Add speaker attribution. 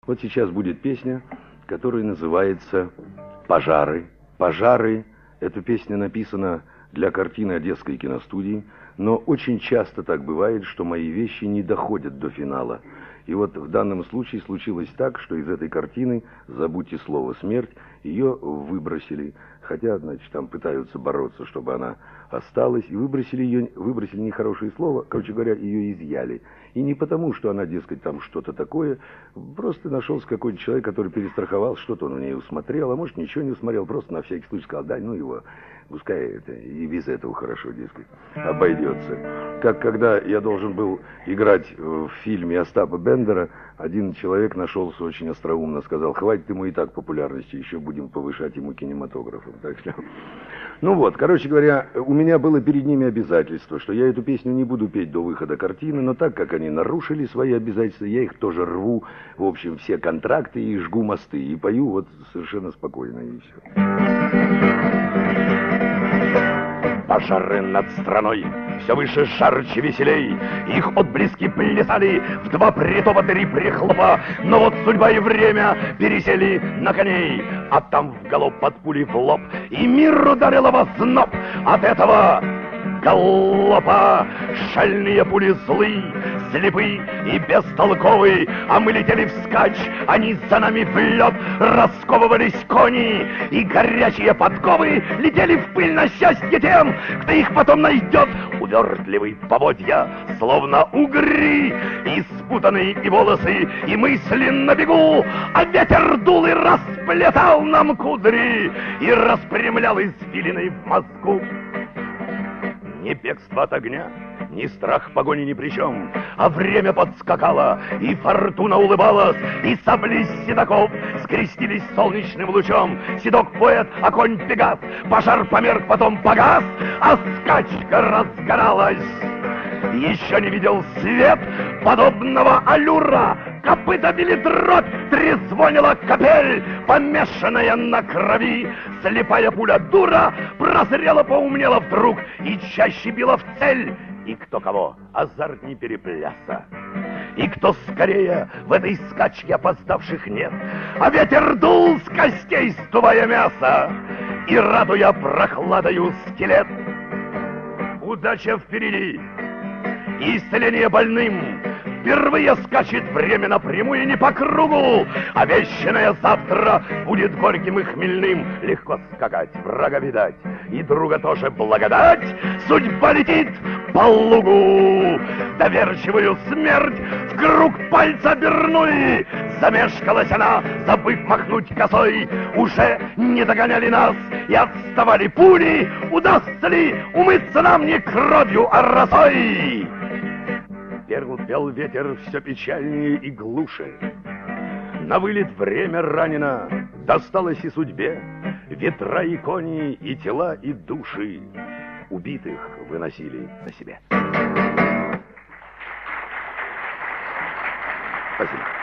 Speaker 1: Вот сейчас будет песня, которая называется «Пожары». «Пожары» — эта песня написана для картины Одесской киностудии, но очень часто так бывает, что мои вещи не доходят до финала. И вот в данном случае случилось так, что из этой картины «Забудьте слово смерть» ее выбросили, хотя, значит, там пытаются бороться, чтобы она осталась, и выбросили нехорошее слово, короче говоря, ее изъяли. И не потому, что она, дескать, там что-то такое, просто нашелся какой-то человек, который перестраховал, что-то он у нее усмотрел, а может, ничего не усмотрел, просто на всякий случай сказал: да, ну его, пускай это и без этого хорошо, дескать, обойдется. Как когда я должен был играть в фильме Остапа Бендера, один человек нашелся очень остроумно, сказал: хватит ему и так популярности, еще будем повышать ему кинематографом. Так что, ну вот, короче говоря, у меня было перед ними обязательство, что я эту песню не буду петь до выхода картины, но так как они нарушили свои обязательства, я их тоже рву, в общем, все контракты и жгу мосты, и пою вот совершенно спокойно, и все.
Speaker 2: Пожары над страной, все выше, жарче, веселей. Их отблески плясали в два притопа, три прихлопа. Но вот судьба и время пересели на коней, а там в галоп под пули в лоб, и мир ударил в озноб от этого галопа. Шальные пули злы, слепы и бестолковые, а мы летели вскачь, они за нами в лед. Расковывались кони, и горячие подковы летели в пыль на счастье тем, кто их потом найдет. Увертливые поводья, словно угри, и спутанные и волосы, и мысли на бегу, а ветер дул и расплетал нам кудри, и распрямлял извилины в мозгу. Ни бегство от огня, ни страх погони ни при чем, а время подскакало, и фортуна улыбалась, и сабли седоков скрестились солнечным лучом. Седок поэт, а конь пегас, пожар померк, потом погас, а скачка разгоралась. Еще не видел свет подобного аллюра. Копыта били дробь, трезвонила капель, помешанная на крови. Слепая пуля дура прозрела, поумнела вдруг и чаще била в цель. И кто кого азартней перепляса, и кто скорее в этой скачке опоздавших нет. А ветер дул с костей, сдувая мясо, и радуя прохладою скелет. Удача впереди, и исцеление больным. Впервые скачет время напрямую, не по кругу. Обещанное завтра будет горьким и хмельным. Легко скакать, врага видать, и друга тоже благодать. Судьба летит по лугу, доверчивую смерть в круг пальца обернули. Замешкалась она, забыв махнуть косой. Уже не догоняли нас и отставали пули. Удастся ли умыться нам не кровью, а росой? Пел ветер все печальнее и глуше. На вылет время ранено, досталось и судьбе. Ветра и кони, и тела, и души убитых выносили на себе. Спасибо.